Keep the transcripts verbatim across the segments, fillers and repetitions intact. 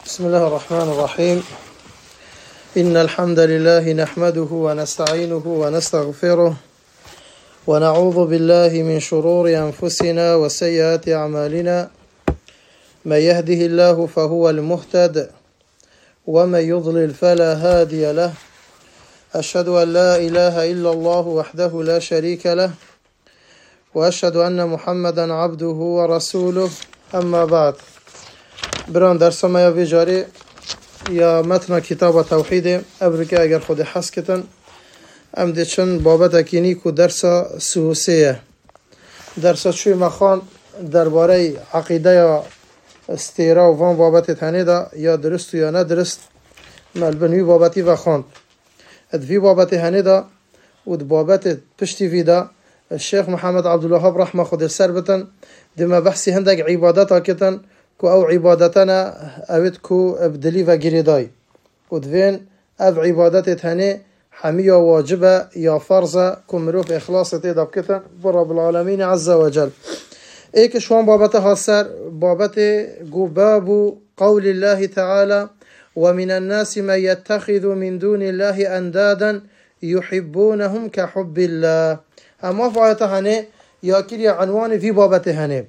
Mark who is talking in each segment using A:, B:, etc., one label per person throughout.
A: بسم الله الرحمن الرحيم. إن الحمد لله نحمده ونستعينه ونستغفره ونعوذ بالله من شرور أنفسنا وسيئات أعمالنا. من يهده الله فهو المهتد ومن يضلل فلا هادي له. أشهد أن لا إله إلا الله وحده لا شريك له وأشهد أن محمدا عبده ورسوله. أما بعد، بران درس ما یا ویجاری یا متن کتاب توحید ابرکه اگر خود حس کتن ام دیچن بابت اکینی کو درس سوسیه درس چوی مخان درباره عقیده یا استیرا و وان بابت تنه دا یا درست یا ندرست ملبنوی بابتی و خاند ادوی بابت هنه دا و بابت پشتی ویدا الشيخ محمد عبد الوهاب رحمه خود سر بتن دم بحثی هندک عبادت کتن کو او عبادتنا اوید کو ابدلی و گریدای و دوین او عبادت هنه حمی واجبه یا فرضه کو مروف اخلاص تیدا بکتن بر رب العالمین عز وجل. ایک شوان بابت هاسر بابت گو باب قول الله تعالى ومن الناس من يتخذ من دون الله اندادا يحبونهم كحب الله. اما فایت هنه یا کلی عنوان فی بابت هنه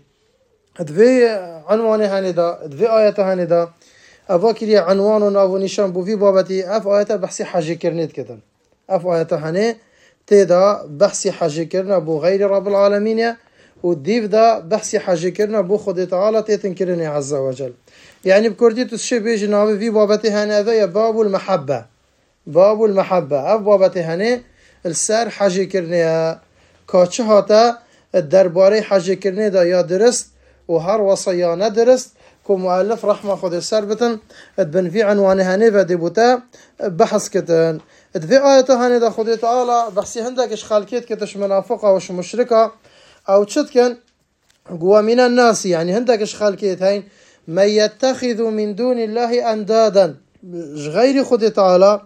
A: دوی عنوان هنه دا دوی آیت هنه دا اوا کلی عنوان و ناو نشان بو فی بابتی اف آیت بحثی حج کرنید کتن اف آیت هنه تیدا بحثی حج کرنا بو غیر رب العالمین و دیو دا بحثی حج کرنا بو خود تعالی تیتن کرنه عز وجل. يعني بكردي تسشي بيجي ناوي في بابته هنه ذا باب المحبة باب المحبة اف بابته هنه السر حج کرنه کاچه هاتا درباره حج کرنه دا یا درست و هر وصیا ندرست که مؤلف رحمه خود سر بتن ادبن في عنوان هنه و دبوتا بحث کتن ادفي آیت هنه دا خود تعالی بحثی هندکش خالکیت کتش منافقه وش مشرکه او چد کن قوى من الناس يعني هندکش خالکیت هین من يتخذ من دون الله اندادا غير خود تعالى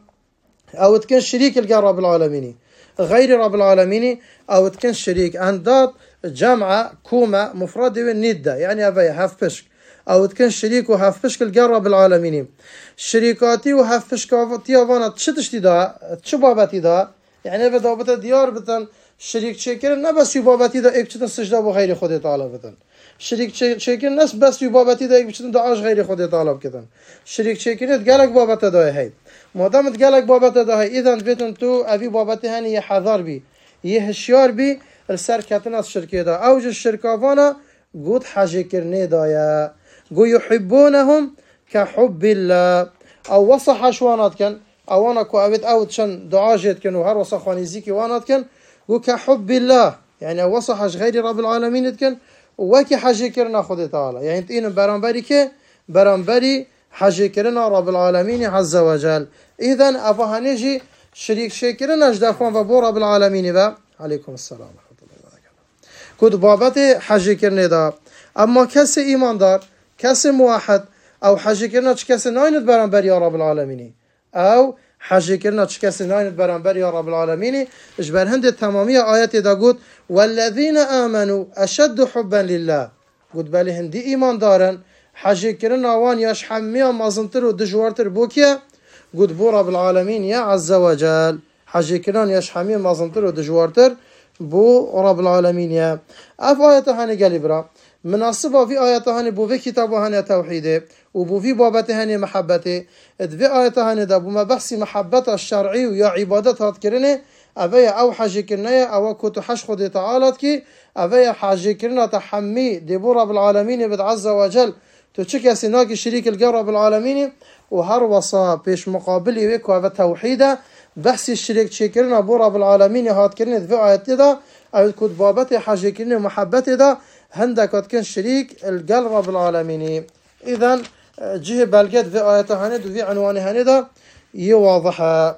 A: او تكن شريك الرب العالمين غير رب العالمين او تكن شريك انداد جمع كوما مفرد والندة يعني افاي هاف بشك او تكن شريك وهاف بشك الرب العالمين شريكاتي وهاف بشكاتي وانا تشتشتي دا تشبابتي دا يعني بدا بتا ديار بتن شريك شكر نه بس يبابتي دا اك چتن سجده بغير خود تعالى بتن شريك شكر ناس بس يبابتي دا اك چتن دعاش غير خود تعالى بكتن شريك شكر تقالك بابتا دا هي ما دام تقالك بابتا دا هي اذا بتن تو ابي بابتي هني حذر بي يهشيار بي السر كتن از شركه دا اوج الشركافانا قد حاجه كرني دايا قو يحبونهم كحب الله او وصح شوانات كان او انا كو ابيت اوت شن دعاجت كان وهر وصح وانيزيكي وانات كان قو كحب الله يعني وصح غير رب العالمين كان وكي حاجه كرنا خد تعالى يعني تين برانبري كي برانبري حاجه كرنا رب العالمين عز وجل. اذا افهنيجي شريك شكرنا اجدافون وبو رب العالمين و عليكم السلام ورحمه الله وبركاته. كود بابت حاجه كرنا دا اما كس ایماندار کس موحد او حج کردن چه کسی ناید برانبر یا رب العالمین او حج کردن چه کسی ناید برانبر یا رب العالمین اجبر هند تمامی آیات دا گود والذین آمنوا اشد حبا لله گود بله هندی ایمان دارن حج کردن آوان یاش حمی مازنتر و دجوارتر بوکیه گود بو رب العالمین یا عز وجل حج کردن یاش حمی مازنتر و دجوارتر بو رب العالمین یا اف آیات هنی گلی برا مناسبة في آيات هاني بو في كتاب هاني توحيده وبو في بابت هاني محبته في آيات هاني دا بو ما بحث محبته الشرعي ويا عبادتها تكرنه أبيا أو حاجة كرنه أو كتو حش خد تعالى كي أبيا حاجة كرنه تحمي دبو رب العالمين بد عز وجل تشك سناك شريك الجرب العالمين وهر وصا بيش مقابل ويكو هذا توحيده بحث الشريك شكرنا بو رب العالمين هات كرنه في آيات دا أو كت بابت حاجة كرنه محبته دا هندك كان شريك القلب رب العالمين. إذن جه بلقت في آيات هند وفي عنوان هند يواضحها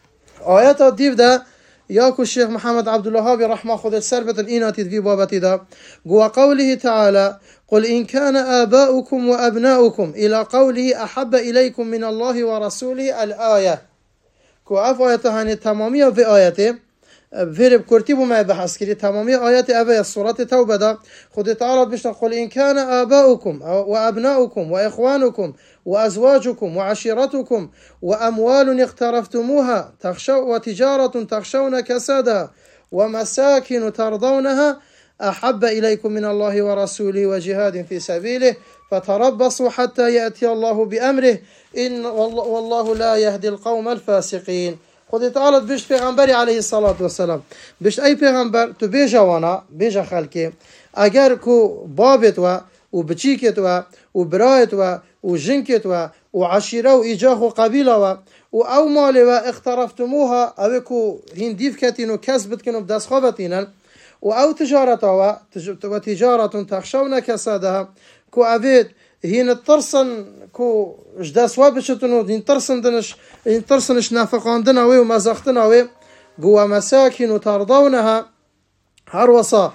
A: آيات الديف ده ياكو الشيخ محمد عبد الوهاب رحمه خذ السربة الإنات في بابتي ده قوى قوله تعالى قل إن كان آباؤكم وأبناؤكم إلى قوله أحب إليكم من الله ورسوله الآية كو أف آيات هند تمامية في آياته فيرب كرتيبو ما بحث كري تمامي آيات أبا سورة توبة دا خد تعالى بشنا قل إن كان آباؤكم وأبناؤكم وإخوانكم وأزواجكم وعشيرتكم وأموال اقترفتموها تخشوا وتجارة تخشون كسادها ومساكن ترضونها أحب إليكم من الله ورسوله وجهاد في سبيله فتربصوا حتى يأتي الله بأمره إن والله لا يهدي القوم الفاسقين. خود تعالى بيش پیغمبر عليه الصلاة والسلام بيش أي پیغمبر تو بيجا وانا بيجا خلقه اگر كو بابت و و بچيكت و و برايت و و جنكت و و عشيرة و إيجاخ و قبيلة و و أو مال و اخترفتموها أو كو هنديف كتين و كسبت كنو بدس خوبتين و أو تجارة و و تجارة تخشون كسادها كو أبيت هين الترسن كو جداس وابشتنو هين ترسن دنش هين ترسنش نافقاندنا وي ومزاختنا وي قوة مساكن ترضونها هر وصا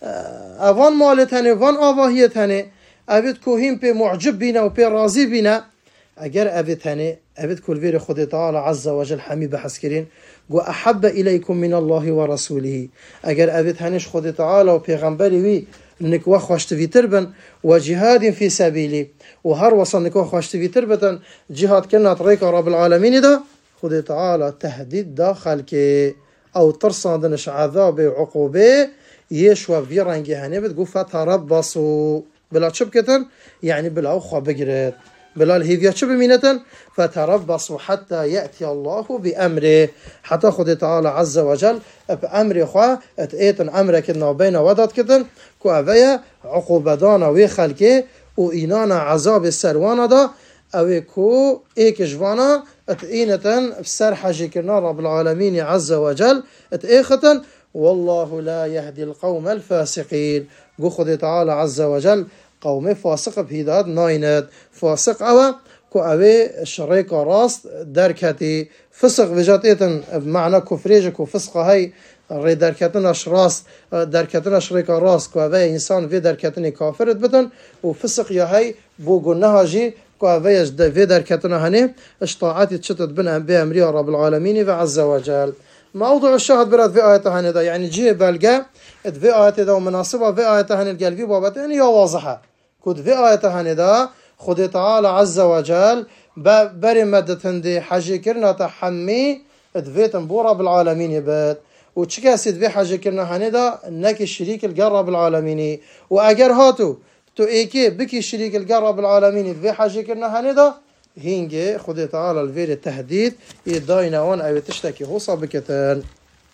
A: أفان مالتهني فان آواهيتهني أبيت كو هين بي معجب بينا و بي راضي بينا أجر أبيتهني أبيت كل فيري خد تعالى عز وجل حمي بحسكرين قو أحب إليكم من الله ورسوله أجر أبيتهنش خد تعالى و بيغمبري وي نكوا خوشت في تربن وجهاد في سبيلي وهر وصل نكوا خوشت في تربتن جهاد كنا طريق رب العالمين دا خد تعالى تهديد داخل كي أو ترصدنش عذاب عقوبة يشوى في رنجي هني بتقول فتربصوا بلا شبكة يعني بلا أخوة بقرت بلا الهيفيا شب مينة فتربصوا حتى يأتي الله بأمره حتى خد تعالى عز وجل بأمر خوا اتأيتن أمره كدنا بين ودات كدن كو أبايا عقوبة دانا ويخلقه وإنانا عذاب السروانة دا أو كو إيك جوانا اتأينتن بسر حاجي كرنا رب العالمين عز وجل اتأيختن والله لا يهدي القوم الفاسقين قو خد تعالى عز وجل قوم فاسق بهداد نايند فاسق أو كو أوي شريك راست دركتي فسق بجاتيتن بمعنى كفريجك وفسق هاي ري دركتنش راست دركتنا شريك راست كو أوي إنسان في دركتني كافرت بتن وفسق يا هاي بو قلناها جي كو أوي في دركتنا هني اشطاعاتي تشتت بن بأمري رب العالمين وعز وجل. موضوع الشاهد برد في آية هني دا يعني جي بلقى في آية دا ومناسبة في آية هني القلبي بابتين هي واضحة كود في آية هني دا خد تعالى عز وجل بري مدتن دي حاجي كرنا تحمي ادفيتن بو رب العالمين يبات وچكا سيد في حاجي كرنا هني دا نك الشريك القرب العالمين واجر هاتو تو ايكي بكي الشريك القرب العالمين في حاجي كرنا هني دا هينجي خد تعالى الفير التهديد يداينا وان او تشتكي هو صابكتان.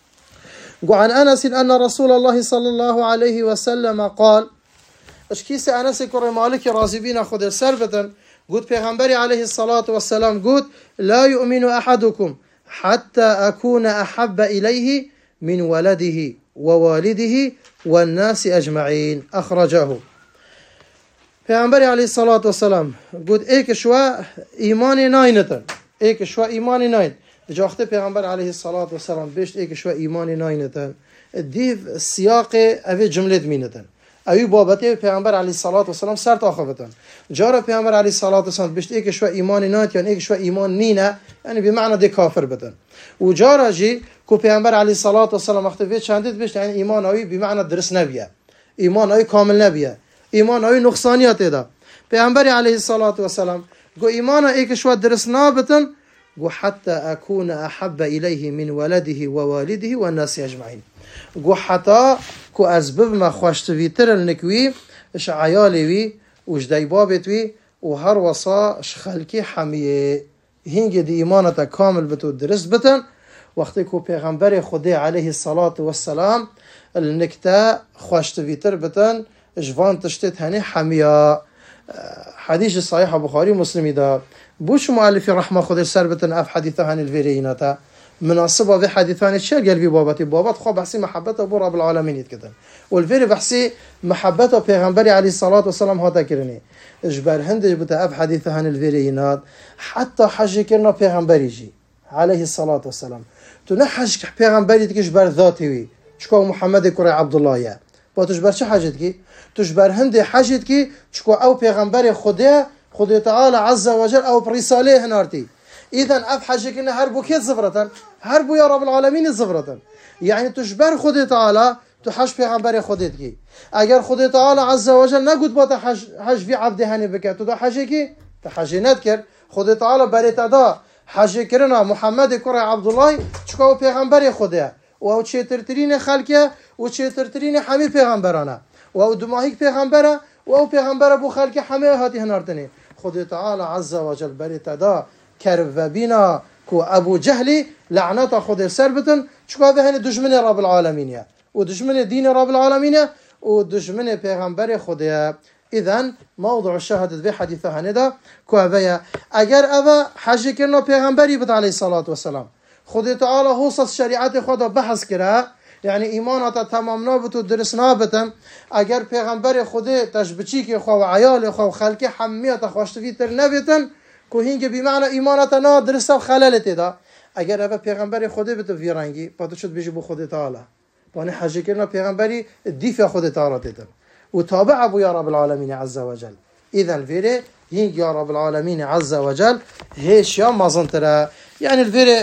A: وعن أنس أن رسول الله صلى الله عليه وسلم قال اشكيس أنس كري مالك رازبين خد السربة قد پیغمبر عليه الصلاة والسلام قد لا يؤمن أحدكم حتى أكون أحب إليه من ولده ووالده والناس أجمعين أخرجه. پیغمبر عليه الصلاة والسلام قد ايك شوا إيماني ناينتن ايك شوا إيماني ناين جاخته پیغمبر عليه الصلاة والسلام بيشت ايك شوا إيماني ناينتن ديف السياق اوه جملة مينتن اوی بابته پیغمبر علیه الصلاة والسلام سر تاخفتن جارا پیغمبر علیه الصلاة والسلام بيشت ايك شوا إيمان نايت يعني ايك شوا إيمان نينه يعني بمعنى دي كافر بتن و جارا جي كو پیغمبر علیه الصلاة والسلام اختفيت چندید بيشت يعني إيمان اوی بمعنى درس نبيه إيمان اوی كامل نبيه إيمان اوی نقصانيات ده پیغمبر علیه الصلاة والسلام قو إيمان ايك شوا درس نابتن قو حتى أكون أحب إليه من ولده ووالده والناس أجمعين قو حتى كو أسبب ما خوشت فيتر النكوي إش عيالي وي وش دايبابت وي وهر وصا شخلكي حمية هنجي دي إيمانة كامل بتو درس بتن وقتی کو پیغمبر خدا عليه الصلاة والسلام النكتا خوشت فيتر بتن جوان تشتت هني حمية حديث صحيح بخاري مسلم ده بوش مؤلف رحمه خدا سر بتن اف حديثه هني الفيريناتا مناسبة في حديثان الشيء قلبي بابتي بابت خو بحسي محبته ابو رب العالمين يتكتن والفيري بحسي محبته پیغمبر عليه الصلاة والسلام هذا كرني اجبر هندج بتا اف حديثه هني الفيرينات حتى حج كرنا پیغمبر يجي عليه الصلاة والسلام تنحج پیغمبر تجبر ذاتي وي شكو محمد كري عبد الله يا بتجبر شي حاجتك تجبر هندي حاجتك شكو او پیغمبر خدا خدا تعالى عز وجل او برساله هنارتي إذا أف حاجة كنا هربو كيت زفرة هربو يا رب العالمين زفرة يعني تجبر خود تعالى تو حج پیغمبر خودت کی. اگر خود تعالى عز وجل نگود با حج حج في عبد هنی بکرد تو دا حج کی تا حج ند کرد. خود تعالى بريت ادا حج کرنا محمد کر عبدالله چکا پیغمبر خوده و او چهترترین خلقه و چهترترین همه پیغمبرانه و او دماهیک پیغمبره و او پیغمبر ابو خلق همه هاتی هنارتنی. خود تعالى عز وجل بريت ادا کرب و بینا کو ابو جهلی لعنت خود سر بتن چکا به هن دشمن رب العالمین و دشمن دین رب العالمین و دشمن پیغمبر خوده. اذن موضوع الشهادة في حديثه هندا كوابيا اگر اوا حج کرنا پیغمبری بد علیه الصلاة والسلام خود تعالی حوصت شریعت خدا بحث کرده يعني ایمانات تمام نابت و درست نابتن اگر پیغمبر خود تشبچی که خو عیال خو خلق حمیت خوشتوی تر نبتن که هینگ بمعنى ایمانات نا درست و خلالت دا اگر اوا پیغمبر خود بت ویرانگی پاتو شد بیجی بو خود تعالی وانی حج کرنا پیغمبری دیف خود تعالی تدن وتابع أبو يا رب العالمين عز وجل. إذا الفيري ينج يا رب العالمين عز وجل هيش يا ما زنترا يعني الفيري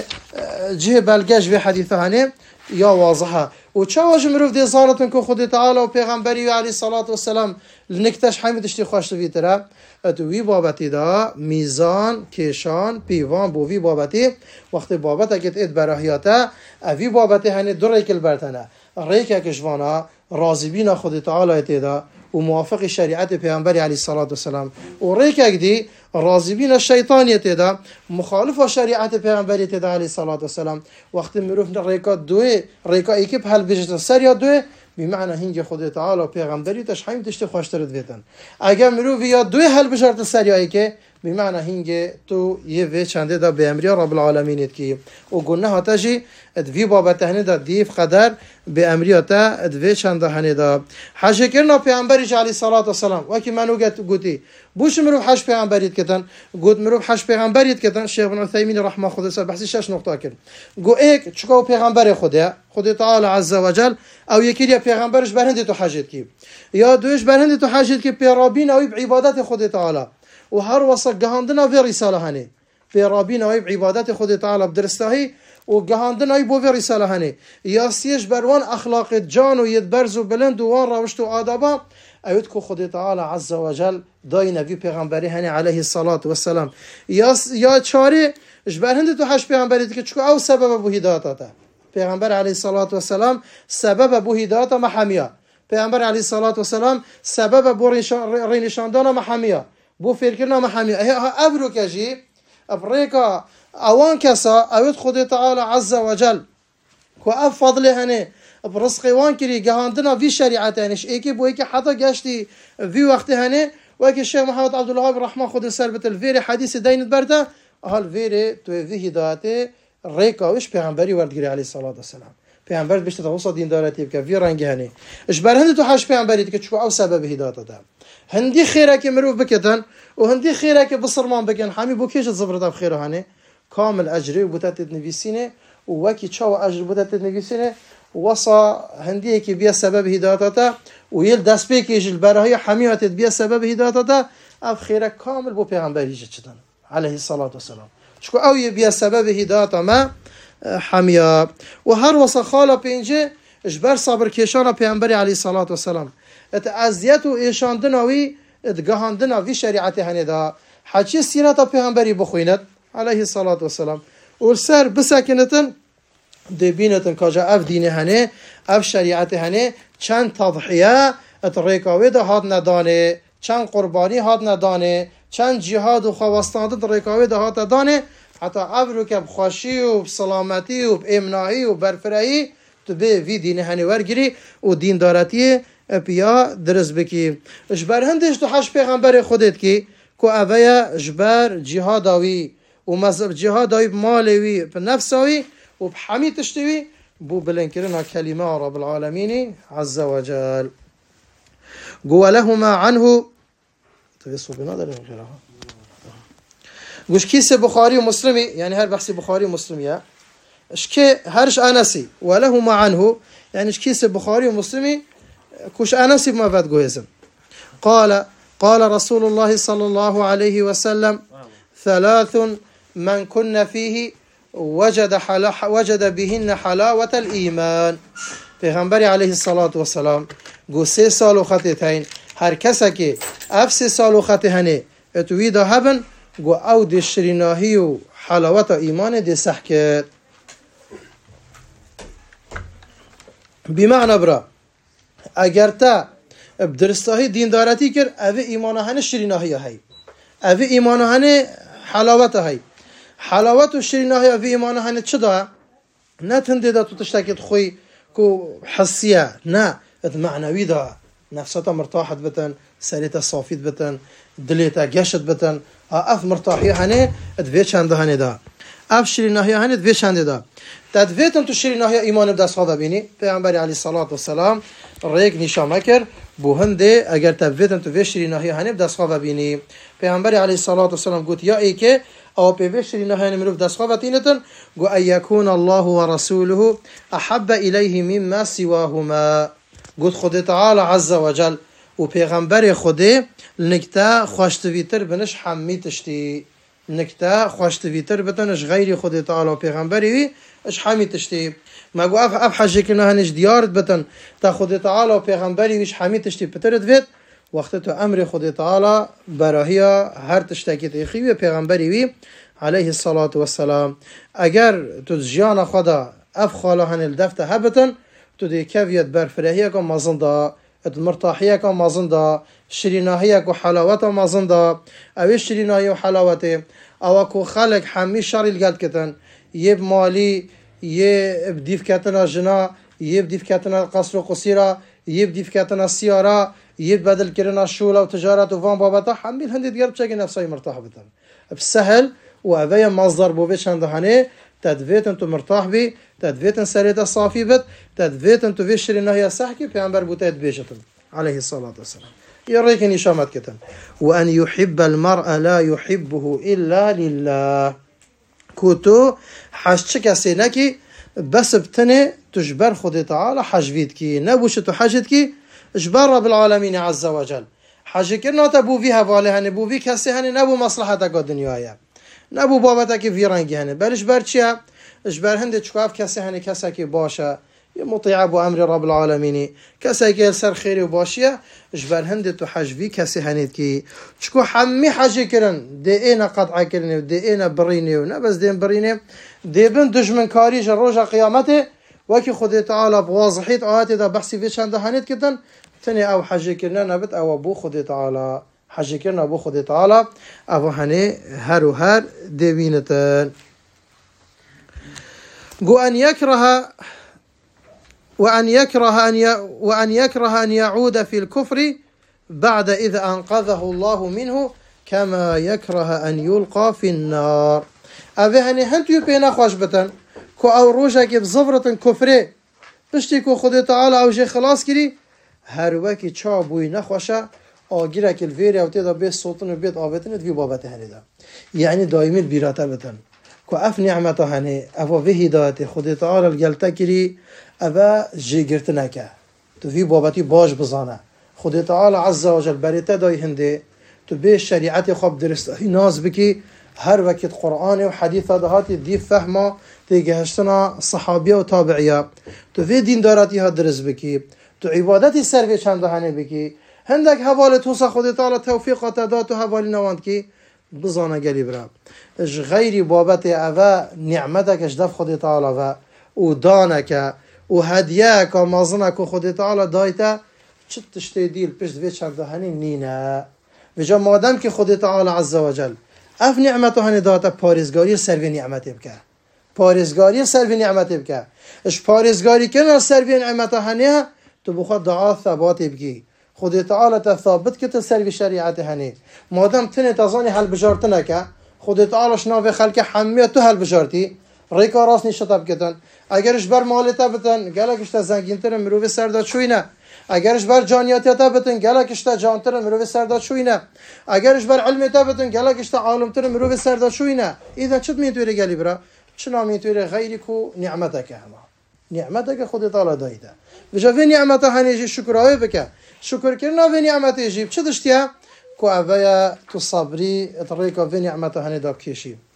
A: جه بالجاج في حديثه هني يا واضحة وتشاوج مروف دي صارتن كو خد تعالى وبيغمبري عليه الصلاة والسلام لنكتش حمي تشتي خوش في ترى اتوي بابتي دا ميزان كيشان بيوان بوفي بابتي وقت بابتا كت اد براهياتا افي بابتي هني دريك البرتنا ريكا كشوانا راضي بينا خد تعالى تدا وموافق شريعة پیغمبر عليه الصلاة والسلام وريكا دي راضي بينا الشيطان يتدا مخالف شريعة پیغمبر تدا عليه الصلاة والسلام وقت مروف ريكا دوي ريكا ايكيب هل بيجت سريا دوي بمعنى هنج خد تعالى و پیغمبری تشحیم تشتی خوشترد ویتن اگر مروف یا دوی هل بشرط سریایی که بمعنى هنج تو یه وی چنده دا به امری رب العالمین کی و گناه هاتجی ادوی بابت هنه دا دیف قدر به امری تا ادوی چنده هنه دا حج کرنا پیغمبری علیه الصلاة والسلام وکی منو گت گوتی بوش مروف حج پیغمبریت کتن گوت مروف حج پیغمبریت کتن شیخ ابن عثیمین رحمه خدا سر بحثی شش نقطه کرد گو ایک چکا پیغمبر خدا خدا تعالی عز وجل او یکی یا پیغمبرش برهند تو حجت کی یا دوش برهند تو حجت کی پیرابین او عبادت خدا تعالی و هر وسط جهاندنا في رسالة هني في رابينا ويب عبادات خود تعالى بدرستهي وجهاندنا يبو في رسالة هني ياسيش بروان أخلاق جان ويدبرز وبلند وان روشت وآدابا أيدكو خود تعالى عز وجل داينا في پیغمبري هني عليه الصلاة والسلام ياس يا چاري جبرهند تو حش پیغمبري تك چكو أو سبب ابو هدايته پیغمبر عليه الصلاة والسلام سبب ابو هدايته محمية پیغمبر عليه الصلاة والسلام سبب ابو رينشاندانا محمية بو فكرنا محامي ها أبرو كجي أبريكا أوان كسا أود خد تعالى عز وجل كو أفضل هني برزق وان كري جهاندنا في شريعة هنيش إيكي بو إيكي حتى جاشتي في وقت هني وإيكي الشيخ محمد عبد الوهاب رحمه خد سربت الفيري حديث دين برتا هالفيري تو في هدايته ريكا وش بيغمبري وردگري عليه الصلاة والسلام پیامبر بیشتر توسط دین دارتی که وی رنگ هنی اش بر هندی تو حش پیامبری که چو او سبب هدایت ده هندی خیره که مروف بکدن و هندی خیره که بصرمان بکن همي بو کیش زبرت اب خیره هنی کامل اجری بوتات نویسینه و وکی چاو اجر بوتات نویسینه وصا هندی که بیا سبب هدایت ده و یل دست بکیش البرهای حمیات بیا سبب هدایت ده اب خیره کامل بو پیامبری چدن عليه الصلاة والسلام چکو او بیا سبب هدایت ما حميا وهر وصخالة بينجي اجبر صبر كيشانا پیغمبر عليه الصلاة والسلام ات ازيت و ايشاندنا وي ات گهاندنا في شريعته هنه دا حجي سيرتا پیغمبري بخوينت عليه الصلاة والسلام ورسر بسكنتن دبينتن كاجا اف دينه هنه اف شريعته هنه چند تضحيه ات ريكاوي دا هاد ندانه چند قرباني هاد ندانه چند جهاد و خواستاند ريكاوي دا هاد ندانه حتى عبرو که بخوشی و بسلامتی و بامنایی و برفرایی تو به وی دین هنی ورگیری و دین دارتی بیا درست بکی جبر هندش تو حش پیغمبر خودت کی کو اویا جبر جهاداوی و مذهب جهاداوی مالوی به نفساوی و بحمی تشتوی بو بلنکرنا کلمه رب العالمین عز وجل قو لهما عنه تبصوا بنادر غيرها گوش کیس بخاری و مسلمی یعنی هر بحث بخاری و مسلمیه اش که هرش انسی ولهما عنه يعني اش كيس بخاري ومسلمي كوش انس بما فات جويزم قال قال رسول الله صلى الله عليه وسلم ثلاث من كن فيه وجد, حلا وجد بهن حلاوة الإيمان. پیغمبر علیه الصلاة والسلام گو سه سال و خطی تاین هر کسا که اف سه سال و خطی هنه اتوی دا هبن گو او دی شریناهی و حلاوت ایمان دی سح کرد. بمعنى برا اگر تا بدرستاهی دیندارتی کر اوه ایمان هنه شریناهی هی، اوه ایمان هنه حلاوت هی. حلاوت و شریناهی اوه ایمان هنه چه دا؟ نه تنده دا تو تشتاکت خوی كو حسية نا معنوي دا نفسها مرتاحة بتن سريتها صافيت بتن دليتها جشت بتن اف مرتاحية هني ادفيتش عند هني دا اف شريناهية هني ادفيتش عند دا تدفيتن تو شريناهية ايمان بدس هذا بيني پیغمبر عليه الصلاة والسلام ريك نشا مكر بو هندي اگر تدفيتن تو في شريناهية هني بدس هذا بيني پیغمبر عليه الصلاة والسلام قلت يا ايكي او بيفشري نهاية مروف دس خواتينتن قو أن يكون الله ورسوله أحب إليه مما سواهما. قلت خده تعالى عز وجل و پیغمبر خده نكتا خوشتويتر بنش حميتشتي نكتا خوشتويتر بتنش غير خده تعالى و پیغمبری اش حميتشتي ما قو اف اف حاجه كنا هنش ديارت بتن تا خده تعالى و پیغمبری وش حميتشتي بترد فيت وقت تو امر خدا تعالی براهیا هر تشتکی تیخی و پیغمبری وی علیه الصلاة والسلام اگر تو جیان خدا اف خاله هن الدفته هبتن تو دی کفیت برفرهیه که مازنده مرتاحیه که مازنده شریناهیه که حلاوته مازنده اوی شریناهی و حلاوته او که خلق همی شاری الگلد کتن یه مالی یه بدیف کتنا جنا یه بدیف کتنا قصر و قصیره یه بدیف کتنا سیاره يد بدل كرنا شولا وتجارات وفان بابتا حمل هندي ديار بشكل نفسي مرتاح بتن بسهل وأبيا مصدر بوبيش عند هني تدفيت انتو مرتاح بي تدفيت سريت صافي بت تدفيت انتو فيش شرينا هي سحكي في عمبر بوتات بيشتن عليه الصلاة والسلام يريك نشامات كتن وأن يحب المرء لا يحبه إلا لله كوتو حشتك سينكي بس بتني تجبر خدي تعالى حجبيتكي نبوش تحجتكي اجبر رب العالمين عز وجل حاجه كنا تبو فيها واله هن بو في كسي هن نبو مصلحتك الدنيا نبو بابتك في رنگي هن بل اجبر چيا اجبر هند چكاف كسي هن كسكي باشه مطيع ابو امر رب العالمين كسكي سر خير وباشيه اجبر هند تو حجبي كسي هنيت كي چكو حمي حاجه كرن دي انا قطع كرن دي انا بريني ونبس دين بريني دي بن دشمن كاريج روج قيامته وكي خدي تعالى بواضحيت آياتي دا بحثي في شان دهانيت كتن تني او حاجه كرنا نبت او ابو خدي تعالى حاجه كرنا ابو خدي تعالى ابو هني هر وهر ديوينتن قو ان يكره وان يكره ان ي... وان يكره ان يعود في الكفر بعد اذا انقذه الله منه كما يكره ان يلقى في النار. ابي هني هنتو بينا خوش بتن كو او روجا كي بزفرة كفره بشتي كو خدي تعالى او جي خلاص كري هر وكي چا بوي نخوشه آگیره که الویری او تیدا بیست سلطن و بیت آبتنه دوی بابت هنه دا یعنی دائمی بیراته بتن که اف نعمت هنه افا وی هدایت خود تعالی الگلته کری افا جی گرت نکه دوی بابتی باش بزانه خود تعالی عز و جل بریته دای هنده تو به شریعت خواب درسته ناز بکی هر وقت قرآن و حدیث دهاتی دی فهمه تیگهشتنا صحابیه و تابعیه تو وی دین داراتی ها درست بکی تو عبادتی سر وی چند هنه بکی هندك حواله توسا خودی تعالی توفیق داد تو حوالی نواند کی بزانه گلی برا اش غیری بابت اوا نعمتك اش دف خودی تعالی و او دانك او هدیه که مازنه که خودی تعالی دایتا چت تشتی دیل پشت وی چند هنی نینه بجا مادم که خودی تعالی عز و جل اف نعمت هنی داتا پارزگاری سر وی نعمت بکه پارزگاری سر وی نعمت بکه اش پارزگاری کنه سر وی نعمت هنی تو بخواد دعا ثبات بکی خودی تعالی تثابت کت سر وی شریعت هنی مادام تنه تزانی حل بجارتنه که خودی تعالی شناوی خلق حمیت تو حل بجارتی ریکا راست نشتاب کتن اگرش بر مالتا بتن گلکش تا زنگینتر مروی سرداد شوینه اگرش بر جانیاتا بتن گلکش تا جانتر مروی سرداد شوینه اگرش بر علمتا بتن گلکش تا عالمتر مروی سرداد شوینه اذا چت میتوری گلی برا چنا میتوری غیری کو نعمتک هما نعمتک خودی تعالی دایده بجاوی نعمت هنیجی شکرای بکه شکر کردن و نعمت یجیب چه داشتیه؟ کو اویا تو صبری اتریکا و نعمت هنی داب کشی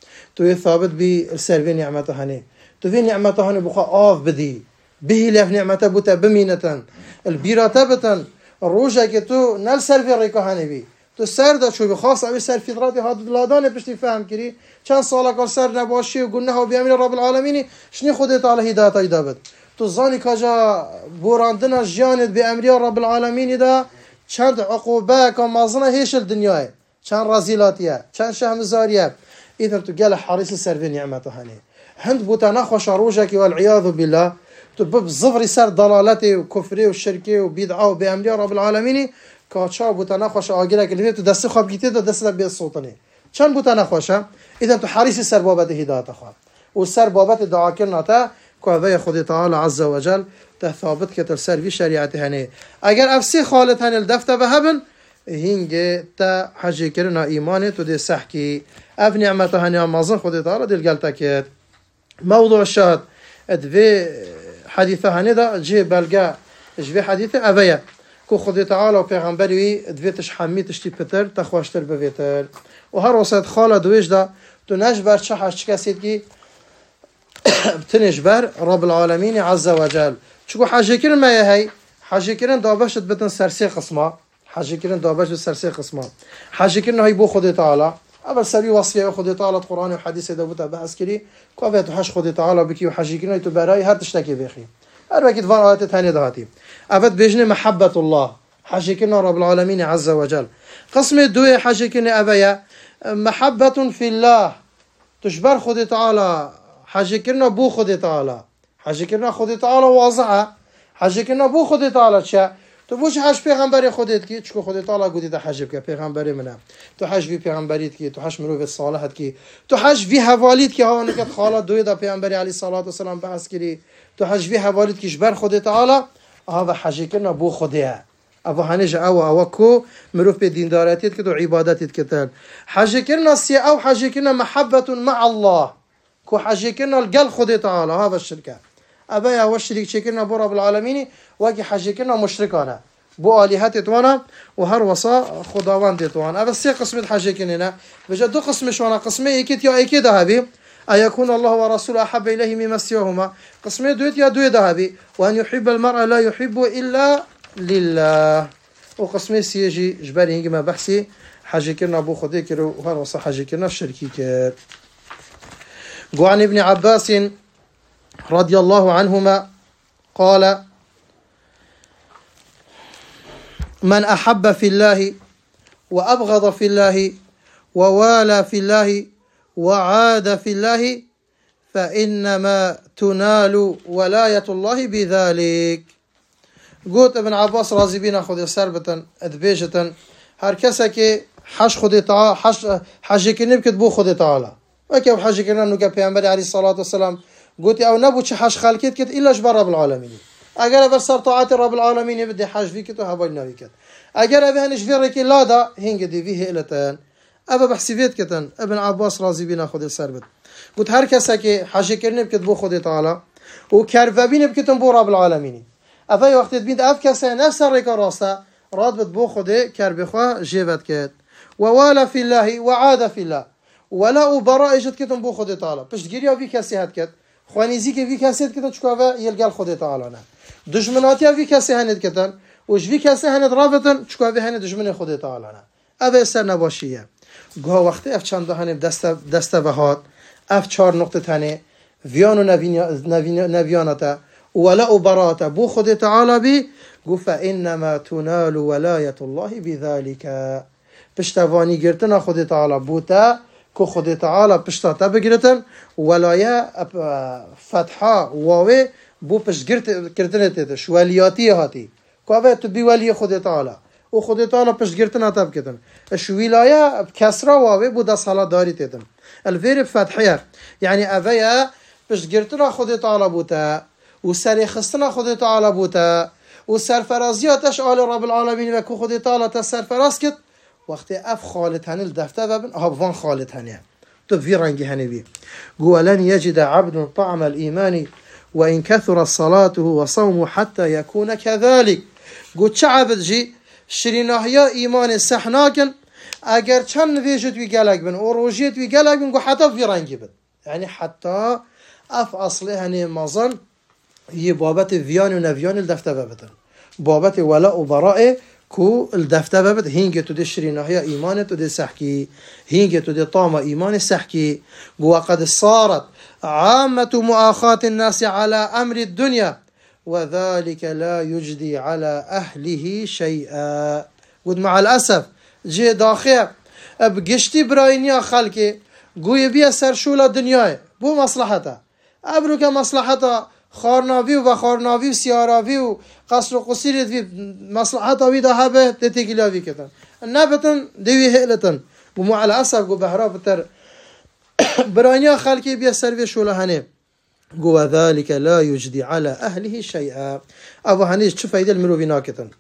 A: تو ثابت بي السر نعمته هني تو في نعمته هني بخا آف بدي به لف نعمته بوتا بمينة البيرة بتن الروجة كتو نال سر في ريكا هني بي تو سر دا شو بخاص أبي سر فطراتي هاد لادانه بشتي فهم كري چند سالا كار سر نباشي وقلناها بيامين رب العالمين شني خدت على هداية يدابت تو زاني كاجا بوراندنا جانت بأمريا رب العالمين دا چند عقوبة كمازنا هيش الدنيا چند رزيلاتيه چند شهمزاريه إذا تو قال حريص سر في نعمته هني هند بوتانا خوش روجك والعياذ بالله تبب زفري سر ضلالتي وكفري والشركي وبيدعه وبأمريا رب العالمين كاتشا بوتانا خوش آجرك اللي تو دست خواب جيتي تو دست بيت السلطني چند بوتانا خوشه إذا تو حريص سر بابت هداية خواب والسر بابت دعا كرنا تا كهذا خد تعالى عز وجل تثابت كتر سر في شريعته هني اگر افسي خالد هن الدفته بهبن هنگ تا حجي كرنا ايمان تو دي سحكي اف نعمته هني امازن خد تعالى دل قالتك موضوع الشهد ادفي حديثه هني دا جي بلغا جي حديثه ابيا كو خد تعالى وبيغمبري ادفي تشحمي تشتي بتر تخواشتر بفيتر وهر وسط خالد ويش دا تو نجبر شحش كسيد كي بتنجبر رب العالمين عز وجل شو حاجة كرن ما هي حاجة كرن دابشت بتن سرسي قسمة حاجة كرن دابشت سرسي قسمة حاجة كرن هاي بو خد تعالى أول سري وصية خد تعالى القرآن وحديث داوود بحث كري كوفي تحش خد تعالى بكي وحاجة كرن هاي تبراي هر تشتكي بخي هر وقت فان آيات ثانية دهاتي أبد بيجني محبة الله حاجة كرن رب العالمين عز وجل قسم الدوية حاجة كرن أبيا محبة في الله تشبر خد تعالى حاجة كرنا بو خد تعالى حاجة كرنا خد تعالى واضحة حاجة كرنا بو خد تعالى شا تو بوش حاج پیغمبری خودت کی چکو خود تعالی گودی ده حج بک پیغمبری منه تو حج وی پیغمبریت کی تو حج مرو صالحت کی تو حج وی حوالیت کی ها نکت خاله دوی ده پیغمبری علی صلوات و سلام بحث کری تو حج وی حوالیت کیش بر خود تعالی ها و حج کنا بو خوده ابو هنج او او کو مرو په دینداریت کی تو عبادت کتل حج کنا سی او حج کنا محبه مع الله كو حاجة كنا القل خدي تعالى هذا الشركة أبايا والشريك شكرنا بو رب العالمين واقي حاجة كنا مشركانا بو آلهات توانا وهر وصا خداوان توانا أبا سي قسمة حاجة كنا بجا دو قسم شوانا قسمة ايكيت يا ايكي دهبي أيكون الله ورسوله أحب إليه مما سواهما قسمة دويت يا دوي دهبي وأن يحب المرأة لا يحب إلا لله وقسمة سيجي جباري هنجي ما بحثي حاجة كنا بو خدي كرو وهر وصا حاجة كنا الشركي كر وعن ابن عباس رضي الله عنهما قال من أحب في الله وأبغض في الله ووالى في الله وعاد في الله فإنما تنال ولاية الله بذلك. قلت ابن عباس رازي بينا خذ سربة أدبيجة هر كسك حش خذ تعالى حش حاجك نبكت بو خذ تعالى وكيف حاجة كنا نوكا بيعنبري عليه الصلاة والسلام قلت أو نبو حاش خالكت كت إلا جبر رب العالمين أجر برسر طاعات رب العالمين بدي حاج فيك تو هباي نبيكت أجر بهنش فيرك لا دا هنج دي فيه إلتان أبا بحسيفيت كتن ابن عباس رازي بينا خذ السربت قلت هر كسك حاجة كنا بكت بو خذ تعالى وكرفابين بكتن بو رب العالمين أفاي وقت بيد أف كسا نفس الركا راسا راد بد بو خذ كربخوا جيبت كت ووالى في الله وعاد في الله ولا وبراء اجت كتن بو خود تعالى باش تجيريا في كاسي هات كت خوانيزي كي في كاسي كتن چكاوا يلقال خود تعالى انا دشمناتيا في كاسي هند كتن وش في كاسي هند رابطن چكاوا هند دشمن خود تعالى انا ابا سر نباشيه گاه وقت اف چند هند دست دست بهات اف چهار نقطه تنه ویان و نوین نویانتا ولا وبراء بو خود تعالى بي گو فانما تنال ولايه الله بذلك پشتوانی گرتن خود تعالى بوتا کو خود تعالى پشتا تا بگرتن ولايه فتحه واو بو پشت گرت کردن تدش ولیاتی هاتی کو اوه تو بی ولی خود تعالى و خود تعالى پشت گرتن تا بکتن اش ولايه کسرا واو بو د صلا داری تدم الفير فتحيه يعني اوه پشت گرتن خود تعالى بوتا و سر خستن خود تعالى بوتا و سرفرازیاتش آل رب العالمین و کو خود تعالى تا سرفراز کت وقتی اف خالد هنل دفته ببن ها بفان خالد هنه تو في رنجي هنبي ولن يجد عبد طعم الإيمان وإن كثر صلاته وصومه حتى يكون كذلك قلت شعبت جي شريناه يا إيمان سحناكن اگر چند نویجت وی گلک بن و روجیت وی گلک بن گو حتی وی رنگی بن يعني حتى اف اصله هني مازن هي بابت فيان و نفيان الدفته ببتن بابت ولاء و براء كو الدفته ببت هينگ تو دي شريناهي ايمان تو دي سحكي هينگ تو دي طام ايمان سحكي وقد صارت عامة مؤاخاة الناس على امر الدنيا وذلك لا يجدي على اهله شيئا قد مع الاسف جي داخل بقشتي براينيا خلقي گوی بیا سرشولا دنیای بو مصلحته ابرو که مصلحته خارناوی و خارناوی و سیاراوی و قصر و قصیرت وی مصلحته وی ده هبه تتیگلاوی کتن نبتن دوی هلتن و مو على اصف گو بهرا بتر برانیا خلقی بیا سروی شولا هنه گو و ذلك لا يجدي على اهله شيئا ابو هنیش چه فایده المروی ناکتن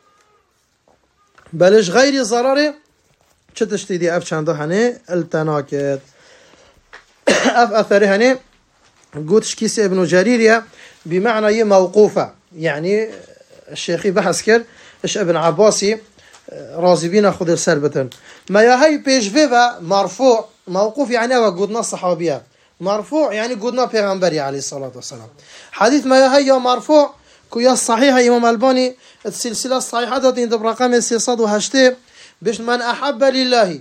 A: بلش غیری ضرره چه تشتیدی اف چنده هنه التناكت اف اثره هنه قوتش كيس ابن جريرية بمعنى موقوفة يعني الشيخي بحث كر اش ابن عباسي رازبين خذ السربتن ما يهي بيش فيفا مرفوع موقوف يعني هو قدنا الصحابية مرفوع يعني قدنا پیغمبري عليه الصلاة والسلام حديث ما يهي مرفوع كويا الصحيحة امام الباني السلسلة الصحيحة دين برقم سيصد وهشتي بش من أحب لله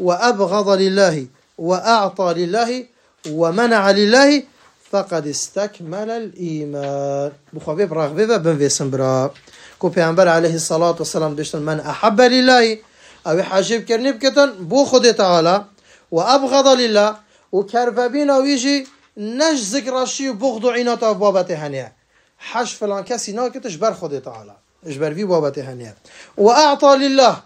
A: وأبغض لله وأعطى لله ومنع لله فقد استكمل الإيمان بخوابي برغبه بن فيسنبرا كو پیغمبر عليه الصلاة والسلام بشتن من أحب لله أو حاجب كرني بكتن بو خود تعالى وأبغض لله وكرفبين ويجي نش ذكر الشيء بغض عينات بابته هنيا حش فلان كسي ناكتش بر خود تعالى اجبر في بابته هنيا وأعطى لله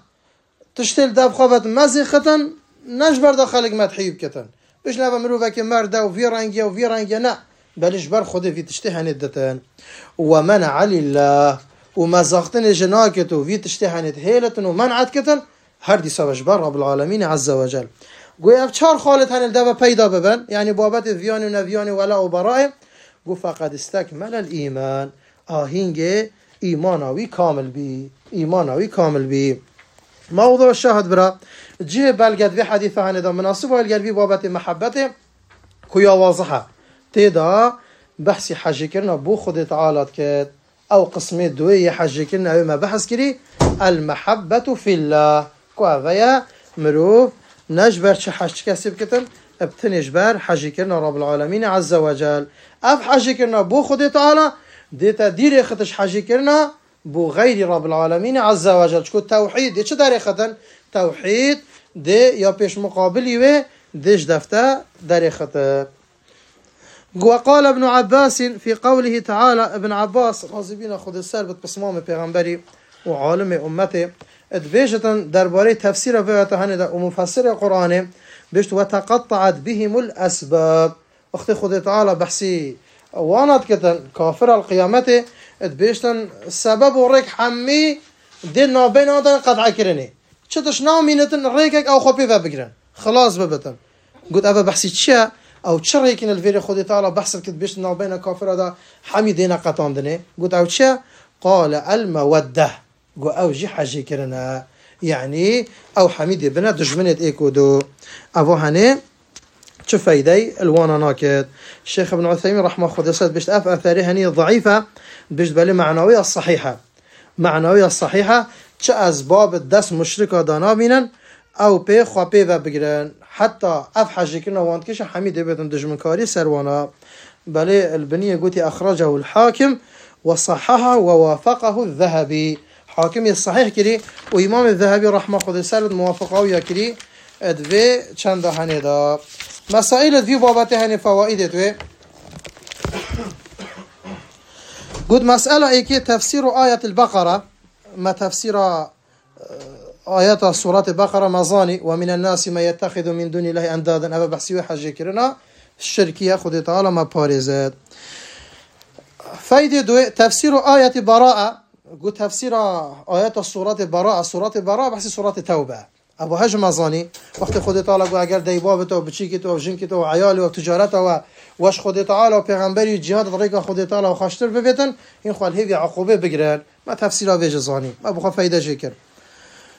A: تشتل داب خوفت مزي ختن نجبر داخلك مدحيب كتن بش نبا مروفا كي مرده وفي رنجيا وفي رنجيا نا بل اجبر خده في تشتهن الدتن ومنع لله وما زغتن جناكتو في تشتهن هيلتن ومنعت كتن هردي سبجبر رب العالمين عز وجل قوي افشار خالت هن الدابا بيدا ببن يعني بابت فياني ونفياني ولا وبرائم قو فقد استكمل الإيمان آهينجي إيمانوي كامل بي إيمانوي كامل بي موضوع الشاهد برا جه بلغت في حديثه عن ده مناسب والقلب في بابت محبته كويا واضحه تيدا بحث حاجه كرنا بو خود تعالى كت او قسمه دويه حاجه كرنا ما بحث كري المحبه في الله كوافيا مروف نجبر شي حاجه كسب كتن ابتنجبر حاجه كرنا رب العالمين عز وجل اف حاجه كرنا بو خود تعالى ديتا ديري خطش حاجه كرنا بو غير رب العالمين عز وجل شكو التوحيد دي چه طريقه توحيد دي يا بيش مقابلي و ديش دفتا طريقه وقال ابن عباس في قوله تعالى ابن عباس راضي خذ السربت بصمام پیغمبري وعالم امته ادبيجتن درباره تفسير فيته هنده ومفسر القران بيشت وتقطعت بهم الاسباب اخت خذ تعالى بحسي وانات كتن كافر القيامه ادبيشتن سبب وريك حمي دينا بين هذا قطع كرني چتش نامينتن ريكك او خبي بگرن خلاص ببتن قلت ابا بحسي تشا او تشريكن الفيري خدي تعالى بحث كت بيش نا بين كافر هذا حمي دينا قطاندني قلت او تشا قال الموده قو او جي حاجه كرنا يعني او حميد بنا دجمنت ايكودو ابو هني شو فايدي الوانا ناكد الشيخ ابن عثيمين رحمه الله خدسات بيش اف اثاره هني ضعيفه بيش بالي معنويه الصحيحه معنويه الصحيحه چه اسباب الدس مشركه دانا بينن او بي خو بي و بگرن حتى اف حاجه كنا واند كش حميد بيتن دجمنكاري سروانا بل البنيه قوتي اخرجه الحاكم وصححه ووافقه الذهبي حاكم الصحيح كري وامام الذهبي رحمه الله سرد موافقه ويا كري ادوي چند هنيدا مسائل في بابته هني فوائد ادوي قد مساله ايكي تفسير ايه البقره ما تفسير آيات سورة البقرة مظاني ومن الناس ما يتخذ من دون الله أندادا أبا بحسي حاجة كرنا الشركية خذ تعالى ما بارزات فايدة دو تفسير آية براءة قلت تفسير آيات سورة براءة سورة براءة بحسي سورة توبة أبو هج مظاني وقت خذ تعالى قو أجر ديبابته وبتشيكته وجنكته وعياله وتجارته واش خذ تعالى وبيغمبري جهاد طريقة خذ تعالى وخشتر ببيتن ينخل هذي عقوبة بجران ما تفسيرها في جزاني ما بخا فايدة جيكر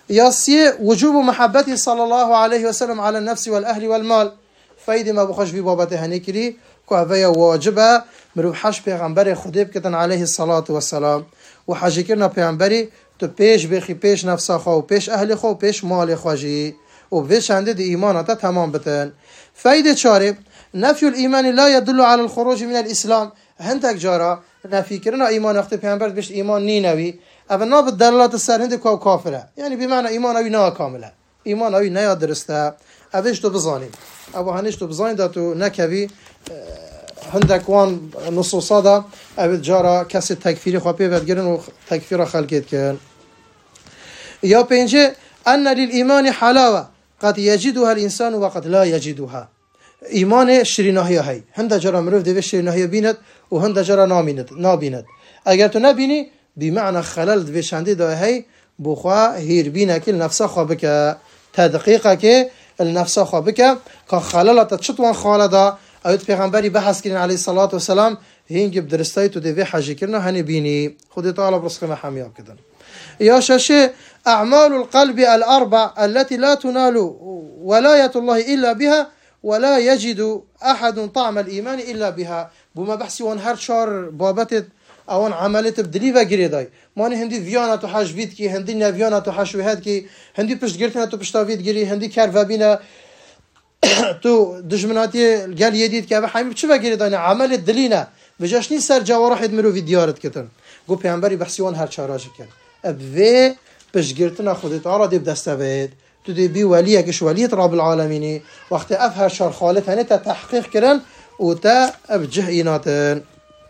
A: ياسي وجوب محبته صلى الله عليه وسلم على النفس والأهل والمال. فايدة ما بخش في بابته هنيكري كوهفيا واجبه مروب حش پیغمبر خودی بکتن عليه الصلاة والسلام و حاجی کرنا پیغمبری تو پیش بخی پیش نفسا خو پیش اهل خو پیش مال خواجی و بيش عنده دي إيماناته تمام بتن. فايدة شارب نفي الإيمان لا يدل على الخروج من الإسلام. هندك جارا نفي كرنا إيمان وقت پیغمبر بيش إيمان نينوي أبنا بالدلالات السر هندك كاو كافرة، يعني بمعنى إيمان أوي نا كاملة، إيمان أوي نا درسته أبيش تو بزاني أبو هنيش تو بزاني داتو نكوي هندك وان نصوصا دا أبد جارا كسي تكفيري خوابي بدگرن و تكفير خلقيت كن. يا بينجي أن للإيمان حلاوة قد يجدها الإنسان وقد لا يجدها. إيمان شريناهي هاي هند جرا مروف دي شريناهي بينت وهند جرا نابينت نابينت اگر تو نبيني بمعنى خلل دي شاندي دا هاي بوخوا هير بينا كل نفسا خوابك تدقيقك النفس خوابك كخللت تشطوان خالدا ايت پیغمبري بحث كرين عليه الصلاة والسلام هينج بدرستاي تو دي حاجه كرنا هني بيني خدي تعالى برسخنا حمياب كده. يا شاشة أعمال القلب الأربع التي لا تنال ولاية الله إلا بها ولا يجد أحد طعم الإيمان إلا بها. بما بحثي وان هر شار بابتت أوان عملت بدلي وغيرداي ماني هندي فيانا تو حاج فيد كي هندي نفيانا تو حاش وهاد كي هندي پشت گرتنا تو پشتا فيد گيري هندي كرفابينا تو دجمناتي قال يديد كابا حيم چه وغيرداي عملت دلينا بجاشني سر جوارح مروي ديارت كتن گو پیامبری بحثي وان هر شاراج كن ابوي پشت گرتنا خودت تعالى دي بدستبد تو دي بي وليه كش وليه رب العالمين وقت افهر شار خالت هنه تحقيق كرن وتا ابجهيناتن.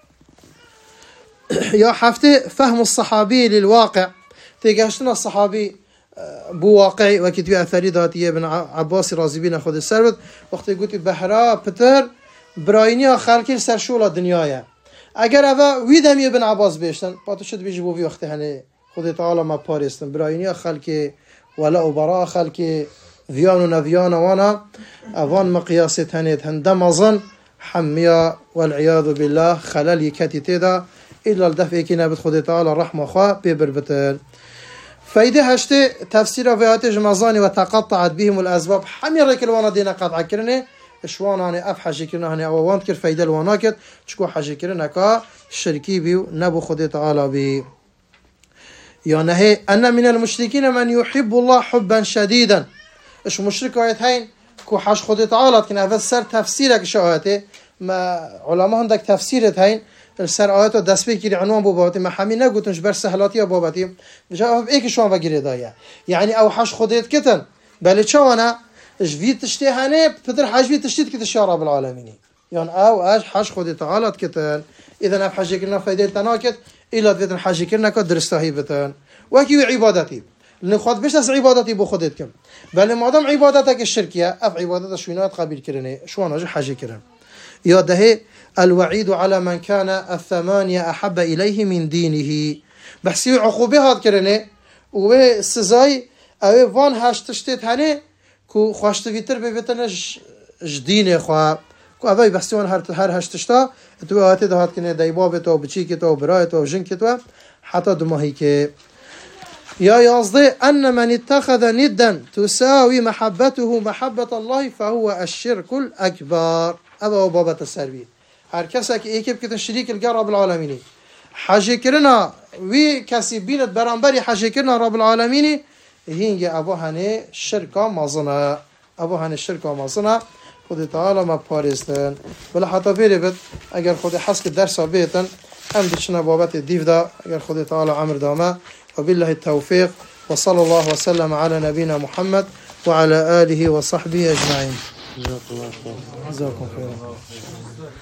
A: يا حفتي فهم الصحابي للواقع تيجاشتنا الصحابي بواقعي وكتبي اثري ذاتيه ابن عباس رازي بن خود السرود وقت قلت بحرا بتر براينيا خلقي سرشولا دنيايا اگر اوا ويدم ابن عباس بيشتن باتو شد بيجي بو في وقت هنه خود تعالى ما بارستن براينيا خلقي ولا براء خلقي فيان ونفيان وانا اوان مقياست هنيت هندم اظن حمية والعياذ بالله خلل يكتي تيدا إلا الدفع كنا بتخد تعالى رحمة خوا بيبر بتل. فايدة هشتي تفسير فياتج مزاني وتقطعت بهم الأسباب حمي ريك الوانا دينا قطع كرني شوانا هني أف حاجة كرنا هني أوان كر فايدة الوانا كت شكو حاجة كرنا كا شركي بيو نبو خد تعالى بي. يعني هي أن من المشركين من يحب الله حبا شديدا. إيش مشرك آيات هين كو حاش خد تعالى كنا هذا سر تفسيرك شاهته ما علماء عندك تفسيرت هين السر آيات دست بگیری عنوان باباتی ما همین نگوتنش بر سهلاتی یا باباتی جواب ایک شوان بگیری دایا یعنی او حش خودت کتن بله چوانا اش وی تشتی هنه پدر حج وی تشتید کتش یا رب العالمینی يعني او اش حش خودت تعالت کتن اذا نف حج کرنا فایده تناکت الا دویتن حج کرنا که درستهی بتن وکی عبادتی لان خود بيش از عبادتی بو خودت کم بله مادام عبادتك الشركيه اف عبادت شوینات قبیل کرنه شوان اج حج کرن یا ده الوعيد على من كان الثمانية أحب إليه من دينه بحسي عقوبة هاد كرنه وسزاي أو وان هاشتشتت هني كو خواشت فيتر بيتنش جدينه خوا كو أبي بحسي وان هر هر هاشتشتا تو هاتي ده هاد كنه دايبابه تو بچيكه تو برايه تو جنكه تو حتى دماهيكه. يا يصدي أن من اتخذ ندا تساوي محبته محبة الله فهو الشرك الأكبر. أبا بابا السربي هر کسی که ایکی بکتن شریک الگر رب العالمینی حاجی کرنا وی کسی بیند برانبری حاجی کرنا رب العالمینی هینگه ابو هنه شرکا مازنه ابو هنه شرکا مازنه خود تعالی ما پارستن ولی حتی بیره بد اگر خود حس که درس بیتن هم دیشنا بابت دیو دا اگر خود تعالی عمر دامه وبالله التوفيق وصلى الله وسلم على نبينا محمد وعلى آله وصحبه أجمعين. جزاكم الله خير.